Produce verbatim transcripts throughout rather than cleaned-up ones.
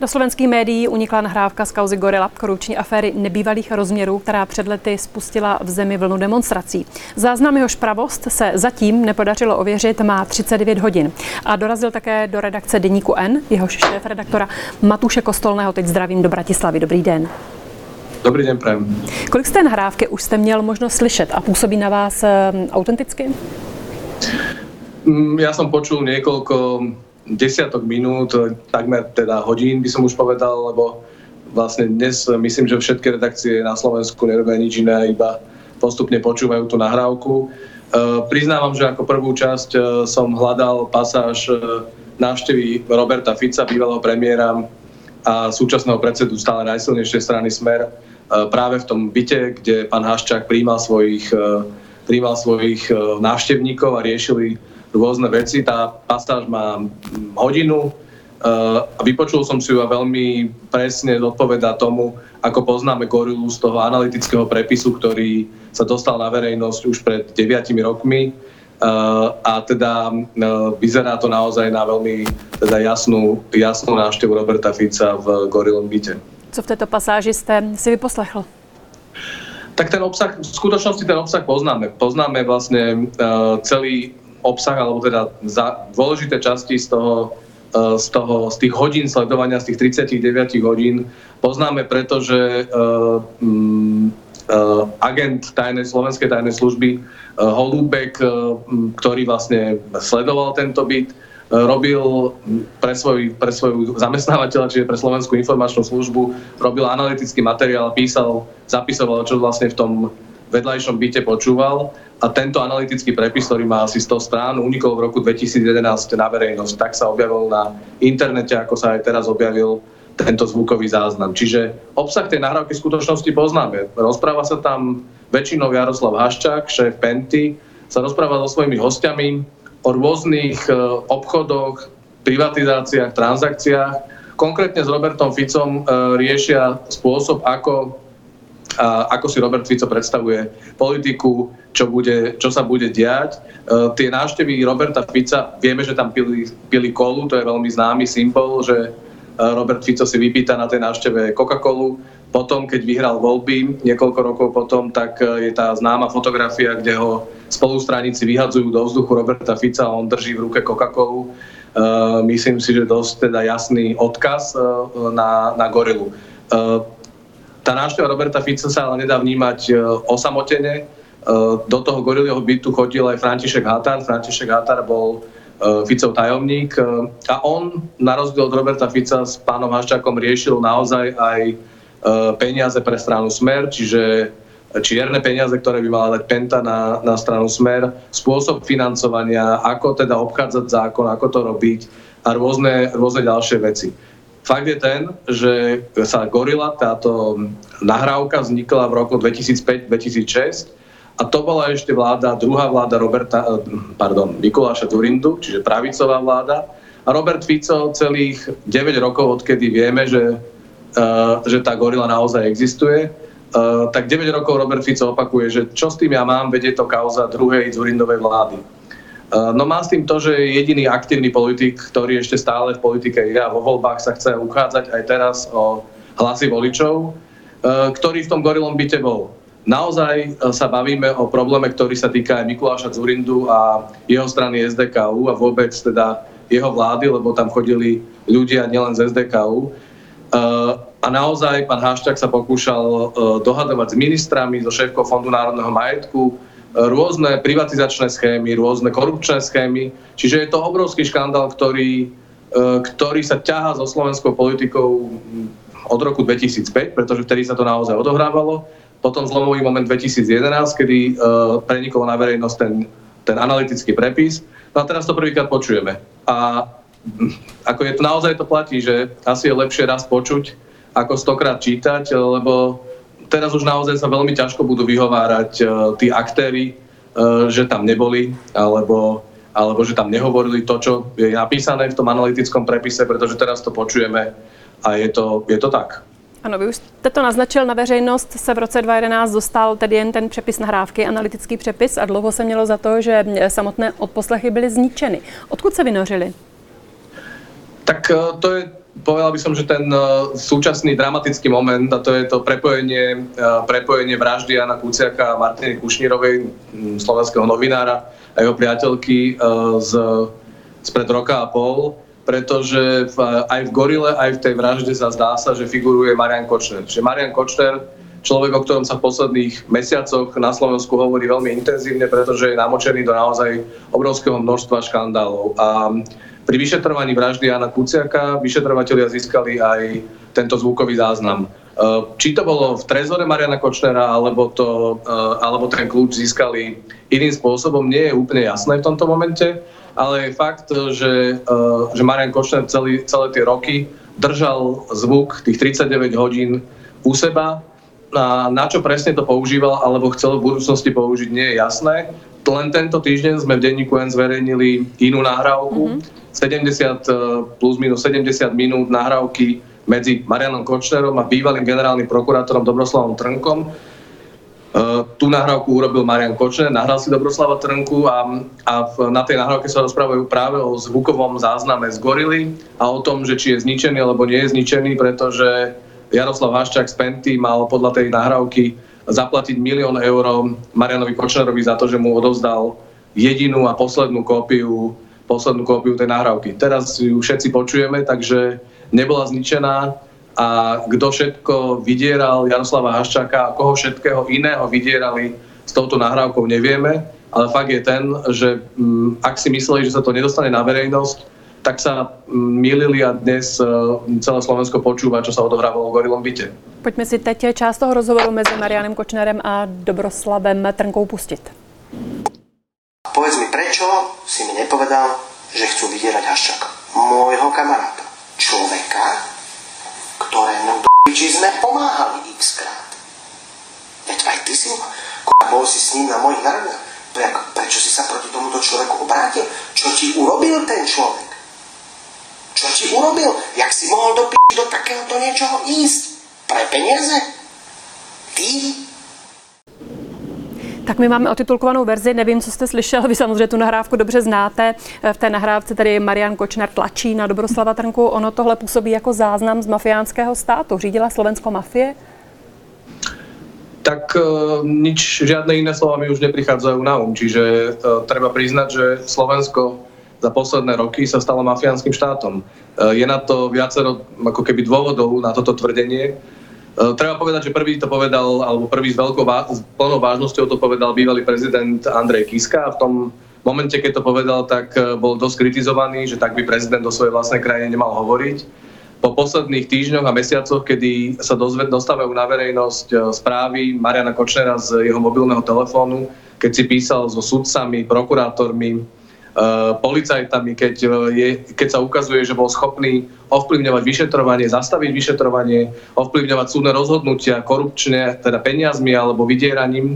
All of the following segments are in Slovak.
Do slovenských médií unikla nahrávka z kauzy Gorila, korupční aféry nebývalých rozměrů, která před lety spustila v zemi vlnu demonstrací. Záznam jehož pravost se zatím nepodařilo ověřit, má třicet devět hodin. A dorazil také do redakce Deníku N, jehož šéfredaktora Matúše Kostolného. Teď zdravím do Bratislavy. Dobrý den. Dobrý den, prajem. Kolik z té nahrávky už jste měl možnost slyšet a působí na vás autenticky? Ja som počul niekoľko desiatok minút, takmer teda hodín by som už povedal, lebo vlastne dnes myslím, že všetky redakcie na Slovensku nerobia nič iné, iba postupne počúvajú tú nahrávku. Priznávam, že ako prvú časť som hľadal pasáž návštevy Roberta Fica, bývalého premiéra a súčasného predsedu stále najsilnejšej strany Smer, práve v tom byte, kde pán Haščák prijímal svojich, prijímal svojich návštevníkov a riešili rôzne veci. Tá pasáž má hodinu a vypočul som si ju a veľmi presne odpovedá tomu, ako poznáme Gorilu z toho analytického prepisu, ktorý sa dostal na verejnosť už pred deviatimi rokmi. A teda vyzerá to naozaj na veľmi teda jasnú, jasnú návštevu Roberta Fica v Gorilom byte. Co v této pasáži jste si vyposlechl? Tak ten obsah, v skutočnosti ten obsah poznáme. Poznáme vlastne celý obsah, alebo teda za dôležité časti z toho, z toho, z tých hodín sledovania, z tých tridsaťdeväť hodín poznáme, pretože uh, um, uh, agent tajnej, slovenskej tajnej služby uh, Holúbek, uh, ktorý vlastne sledoval tento byt, uh, robil pre, svoj, pre svoju zamestnávateľa, čiže pre Slovenskú informačnú službu, robil analytický materiál, písal, zapisoval, čo vlastne v tom vedľajšom byte počúval. A tento analytický prepis, ktorý má asi sto strán, unikol v roku dvetisíc jedenásť na verejnosť. Tak sa objavil na internete, ako sa aj teraz objavil tento zvukový záznam. Čiže obsah tej nahrávky v skutočnosti poznáme. Rozpráva sa tam väčšinou Jaroslav Haščák, šéf Penty, sa rozpráva so svojimi hostiami o rôznych obchodoch, privatizáciách, transakciách. Konkrétne s Robertom Ficom riešia spôsob, ako a ako si Robert Fico predstavuje politiku, čo, bude, čo sa bude diať. E, tie návštevy Roberta Fica, vieme, že tam pili, pili kolu, to je veľmi známy symbol, že Robert Fico si vypýta na tej návšteve Coca-Colu. Potom, keď vyhral voľby, niekoľko rokov potom, tak je tá známa fotografia, kde ho spolustraníci vyhadzujú do vzduchu Roberta Fica a on drží v ruke Coca-Colu. E, myslím si, že dosť teda jasný odkaz e, na, na Gorilu. E, Tá návšteva Roberta Fica sa ale nedá vnímať osamotene. Do toho Gorilieho bytu chodil aj František Határ. František Határ bol Ficov tajomník a on, na rozdiel od Roberta Fica, s pánom Haščákom riešil naozaj aj peniaze pre stranu Smer, čiže čierne peniaze, ktoré by mala dať Penta na, na stranu Smer, spôsob financovania, ako teda obchádzať zákon, ako to robiť a rôzne, rôzne ďalšie veci. Fakt je ten, že sa Gorila, táto nahrávka vznikla v roku dvetisícpäť dvetisícšesť a to bola ešte vláda, druhá vláda Roberta, pardon, Mikuláša Dzurindu, čiže pravicová vláda. A Robert Fico celých deväť rokov, odkedy vieme, že, uh, že tá Gorila naozaj existuje, uh, tak deväť rokov Robert Fico opakuje, že čo s tým ja mám, veď je to kauza druhej Dzurindovej vlády. No má s tým to, že je jediný aktívny politik, ktorý ešte stále v politike je a vo voľbách sa chce uchádzať aj teraz o hlasy voličov, ktorý v tom Gorilom byte bol. Naozaj sa bavíme o probléme, ktorý sa týka aj Mikuláša Dzurindu a jeho strany es dé ká ú a vôbec teda jeho vlády, lebo tam chodili ľudia nielen z es dé ká ú. A naozaj pán Haščák sa pokúšal dohadovať s ministrami, so šéfkou Fondu národného majetku, rôzne privatizačné schémy, rôzne korupčné schémy. Čiže je to obrovský škandál, ktorý, ktorý sa ťahá so slovenskou politikou od roku dvetisícpäť, pretože vtedy sa to naozaj odohrávalo. Potom zlomový moment dvetisíc jedenásť, kedy prenikol na verejnosť ten, ten analytický prepis. No a teraz to prvýkrát počujeme. A ako je to, naozaj to platí, že asi je lepšie raz počuť, ako stokrát čítať, lebo teraz už naozaj sa veľmi ťažko budú vyhovárať uh, tí aktéri, uh, že tam neboli, alebo, alebo že tam nehovorili to, čo je napísané v tom analytickom prepise, pretože teraz to počujeme a je to, je to tak. Ano, vy už jste to naznačil, na veřejnost se v roce dva tisíce jedenáct dostal tedy jen ten přepis nahrávky, analytický přepis a dlouho se mělo za to, že samotné odposlechy byly zničeny. Odkud se vynořily? Tak to je povedal by som, že ten uh, súčasný dramatický moment, a to je to prepojenie, uh, prepojenie vraždy Jana Kuciaka a Martiny Kušnírovej, um, slovenského novinára a jeho priateľky uh, z, spred roka a pol, pretože v, aj v Gorile, aj v tej vražde sa zdá sa, že figuruje Marian Kočner. Že Marian Kočner, človek, o ktorom sa v posledných mesiacoch na Slovensku hovorí veľmi intenzívne, pretože je namočený do naozaj obrovského množstva škandálov. A pri vyšetrovaní vraždy Jana Kuciaka vyšetrovatelia získali aj tento zvukový záznam. Či to bolo v trezore Mariana Kočnera, alebo, to, alebo ten kľúč získali iným spôsobom, nie je úplne jasné v tomto momente, ale je fakt, že, že Marian Kočner celý, celé tie roky držal zvuk tých tridsaťdeväť hodín u seba. A na čo presne to používal alebo chcel v budúcnosti použiť, nie je jasné. Len tento týždeň sme v denníku N zverejnili inú nahrávku, mm-hmm. sedemdesiat plus minus sedemdesiat minút nahrávky medzi Marianom Kočnerom a bývalým generálnym prokurátorom Dobroslavom Trnkom. Uh, tú nahrávku urobil Marian Kočner, nahral si Dobroslava Trnku a, a v, na tej nahrávke sa rozprávajú práve o zvukovom zázname z Gorily a o tom, že či je zničený alebo nie je zničený, pretože Jaroslav Haščák z Penty mal podľa tej nahrávky zaplatiť milión eur Marianovi Kočnerovi za to, že mu odovzdal jedinú a poslednú kópiu, poslednú kópiu tej nahrávky. Teraz ju všetci počujeme, takže nebola zničená a kto všetko vydieral Jaroslava Haščáka a koho všetkého iného vydierali s touto nahrávkou, nevieme, ale fakt je ten, že m, ak si mysleli, že sa to nedostane na verejnosť, tak sa mýlili a dnes celé Slovensko počúva, čo sa odohrávalo v Gorilom byte. Pojďme si teď část toho rozhovoru mezi Marianem Kočnerem a Dobroslavem Trnkou pustit. Povedz mi, prečo si mi nepovedal, že chcú vydierať Haščáka? Môjho kamaráta. Človeka, ktorému do piči sme pomáhali x-krát. Veď aj ty si, k***a, bol si s ním na mojich narodinách. Prečo si sa proti tomuto človeku obrátil? Čo ti urobil ten človek? Čo ti urobil? Jak si mohol do p***y do takéhoto niečoho ísť? Pre peniaze? Ty? Tak my máme otitulkovanou verzi, nevím, co jste slyšel, vy samozřejmě tu nahrávku dobře znáte. V té nahrávce tady Marian Kočner tlačí na Dobroslava Trnku. Ono tohle působí jako záznam z mafiánského státu. Řídila Slovensko mafie? Tak uh, nič, žiadne iné slova mi už neprichádzajú na um. Čiže uh, treba priznať, že Slovensko za posledné roky sa stalo mafiánskym štátom. Uh, je na to viacero ako keby dôvodov na toto tvrdenie. Uh, treba povedať, že prvý to povedal, alebo prvý s veľkou vá- s plnou vážnosťou to povedal bývalý prezident Andrej Kiska a v tom momente, keď to povedal, tak uh, bol dosť kritizovaný, že tak by prezident do svojej vlastnej krajine nemal hovoriť. Po posledných týždňoch a mesiacoch, kedy sa dostávajú na verejnosť správy Mariana Kočnera z jeho mobilného telefónu, keď si písal so sudcami, prokurátormi, policajtami, keď, je, keď sa ukazuje, že bol schopný ovplyvňovať vyšetrovanie, zastaviť vyšetrovanie, ovplyvňovať súdne rozhodnutia korupčne, teda peniazmi alebo vydieraním.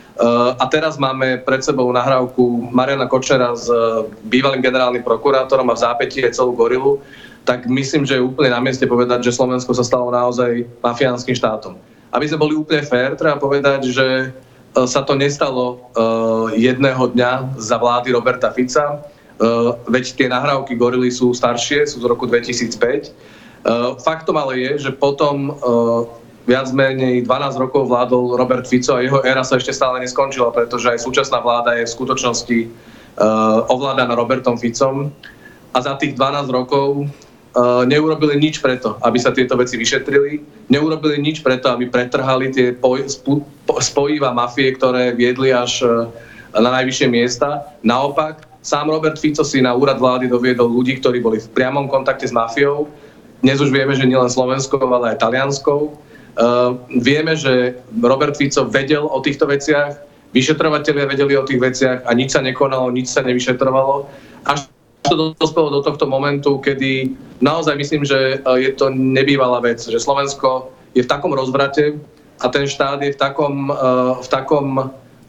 A teraz máme pred sebou nahrávku Mariana Kočnera s bývalým generálnym prokurátorom a v zápätí je celú Gorilu, tak myslím, že je úplne na mieste povedať, že Slovensko sa stalo naozaj mafiánskym štátom. Aby sme boli úplne fér, treba povedať, že sa to nestalo uh, jedného dňa za vlády Roberta Fica, uh, veď tie nahrávky Gorily sú staršie, sú z roku dvetisícpäť. Uh, faktom ale je, že potom uh, viac menej dvanásť rokov vládol Robert Fico a jeho éra sa ešte stále neskončila, pretože aj súčasná vláda je v skutočnosti uh, ovládaná Robertom Ficom a za tých dvanásť rokov Uh, neurobili nič preto, aby sa tieto veci vyšetrili. Neurobili nič preto, aby pretrhali tie poj- spu- spojiva mafie, ktoré viedli až uh, na najvyššie miesta. Naopak, sám Robert Fico si na úrad vlády doviedol ľudí, ktorí boli v priamom kontakte s mafiou. Dnes už vieme, že nielen slovenskou, ale aj talianskou. Uh, vieme, že Robert Fico vedel o týchto veciach, vyšetrovatelia vedeli o tých veciach a nič sa nekonalo, nič sa nevyšetrovalo. Až to dospelo do tohto momentu, kedy naozaj myslím, že je to nebývalá vec, že Slovensko je v takom rozvrate a ten štát je v takom, v takom,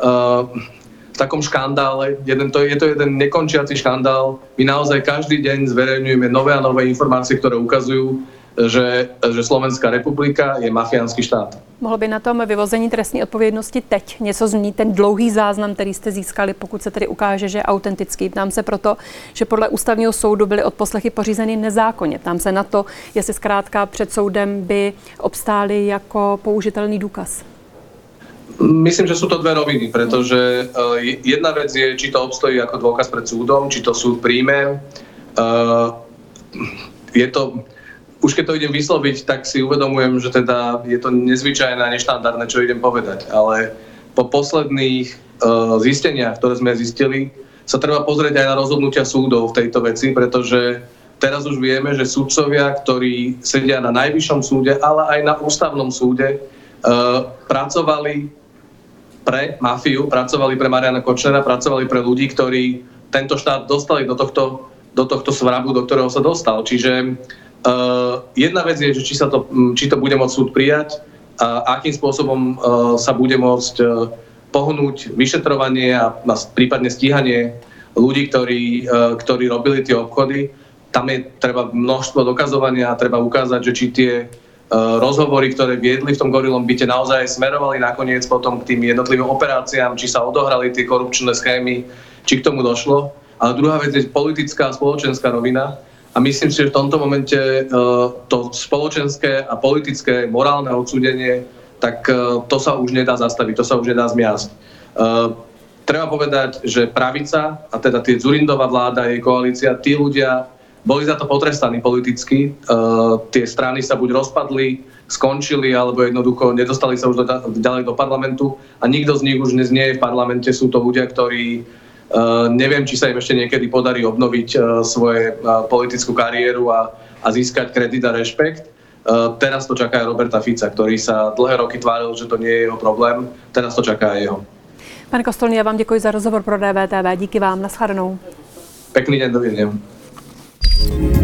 v takom škandále. Jeden, to, je to jeden nekončiaci škandál. My naozaj každý deň zverejňujeme nové a nové informácie, ktoré ukazujú, že, že Slovenská republika je mafiánsky štát. Mohlo by na tom vyvození trestní odpovědnosti teď něco změnit, ten dlouhý záznam, který jste získali, pokud se tedy ukáže, že je autentický? Ptám se proto, že podle ústavního soudu byly odposlechy pořízeny nezákonně. Ptám se na to, jestli zkrátka před soudem by obstály jako použitelný důkaz. Myslím, že sú to dve roviny, pretože jedna vec je, či to obstojí ako dôkaz pred súdom, či to súd príjme. Je to... Už keď to idem vysloviť, tak si uvedomujem, že teda je to nezvyčajné a neštandardné, čo idem povedať. Ale po posledných uh, zisteniach, ktoré sme zistili, sa treba pozrieť aj na rozhodnutia súdov v tejto veci, pretože teraz už vieme, že sudcovia, ktorí sedia na Najvyššom súde, ale aj na Ústavnom súde, uh, pracovali pre mafiu, pracovali pre Mariana Kočnera, pracovali pre ľudí, ktorí tento štát dostali do tohto, do tohto svrabu, do ktorého sa dostal. Čiže Uh, jedna vec je, že či, sa to, či to bude môcť súd prijať a akým spôsobom uh, sa bude môcť uh, pohnúť vyšetrovanie a, a prípadne stíhanie ľudí, ktorí, uh, ktorí robili tie obchody. Tam je treba množstvo dokazovania a treba ukázať, že či tie uh, rozhovory, ktoré viedli v tom gorilom byte, naozaj smerovali nakoniec potom k tým jednotlivým operáciám, či sa odohrali tie korupčné schémy, či k tomu došlo. Ale druhá vec je politická a spoločenská rovina. A myslím si, že v tomto momente uh, to spoločenské a politické morálne odsúdenie, tak uh, to sa už nedá zastaviť, to sa už nedá zmiasť. Uh, treba povedať, že pravica, a teda tie Dzurindová vláda, jej koalícia, tí ľudia boli za to potrestaní politicky. Uh, tie strany sa buď rozpadli, skončili, alebo jednoducho nedostali sa už do, ďalej do parlamentu a nikto z nich už dnes nie je v parlamente. Sú to ľudia, ktorí Uh, neviem, či sa im ešte niekedy podarí obnoviť uh, svoje uh, politickú kariéru a, a získať kredit a rešpekt. Uh, teraz to čaká aj Roberta Fica, ktorý sa dlhé roky tváril, že to nie je jeho problém. Teraz to čaká aj jeho. Pane Kostolný, já vám děkuji za rozhovor pro D V T V. Díky vám, nashledanou. Pekný deň, dovidenia.